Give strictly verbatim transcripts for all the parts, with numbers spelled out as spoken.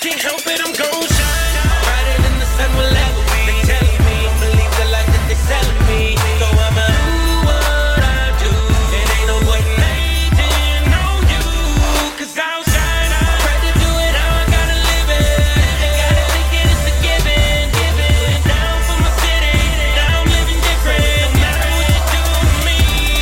can't help it, I'm gon' shine. Brighter than the sun will ever be. They telling me, don't believe the lies that they selling me. So I'ma do what I do. It ain't no point in hating on you, cause I'll shine. I'm ready to do it how I gotta live it. Gotta take it, it's a given. Giving down for my city. Now I'm living different. No matter what you do to me.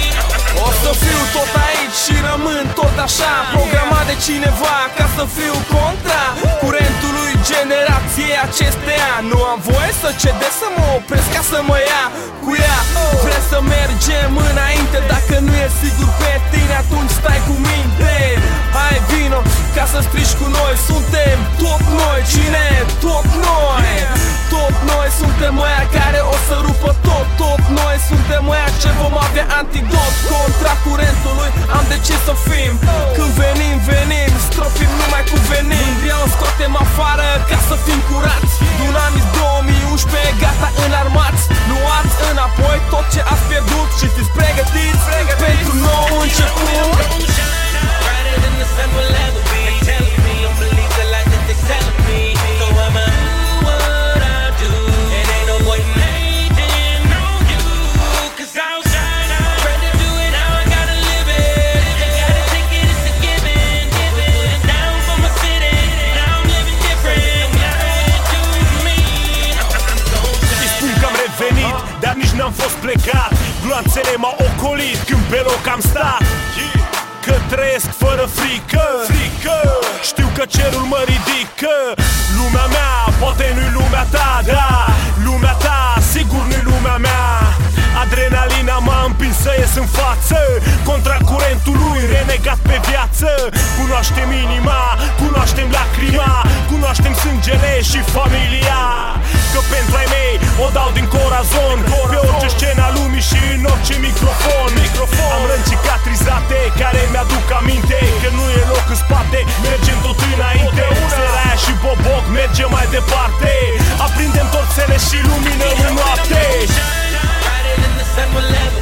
O să fiu tot aici și rămân tot așa, programat de cineva ca să fiu contra curentului generației acesteia. Nu am voie să cedez, să mă opresc ca să mă ia cu ea. Vrei să mergem înainte, dacă nu e sigur pe tine, atunci stai cu minte. Hai vino ca să strigi cu noi, suntem tot noi. Cine? Tot noi. Tot noi suntem ăia care o să rupă tot. Tot noi suntem ăia ce vom avea antidot contra curentului. Am de ce să fim. Când venim, venim, stropim numai cu venin. Mândria o scoatem afară ca să fim curați. Dunamic două mii unsprezece, gata înarmați. Luați înapoi tot ce ați pierdut și fiți pregătiți pentru nou început. Brighter than the sun will ever be. They telling me, don't believe the lies that they selling me. So I'ma do what I do. It ain't no point in hating on you, cause I'll shine. I'm ready to do it how I gotta live it. Gotta take it, it's a given. Giving down for my city. Now I'm living different. No matter what you do to me, I'm gon' shine. Îi spun că am revenit, dar nici n-am fost plecat. Gloanțele m-au ocolit când pe loc am stat. Că trăiesc fără frică, frică. Știu că cerul mă ridică. Lumea mea, poate nu-i lumea ta, da. Lumea ta, sigur nu-i lumea mea. Adrenalina m-a împins să ies în față contra curentului, renegat pe viață. Cunoaștem inima, cunoaștem lacrima, cunoaștem sângele și familia. Că pentru ai mei o dau din corazon, pe orice scenă a lumii și în orice microfon. Am răni cicatrizate care mi-aduc aminte că nu e loc în spate, mergem tot înainte. Seraia și Boboc mergem mai departe, aprindem torțele și luminăm în noapte. Brighter than the sun will ever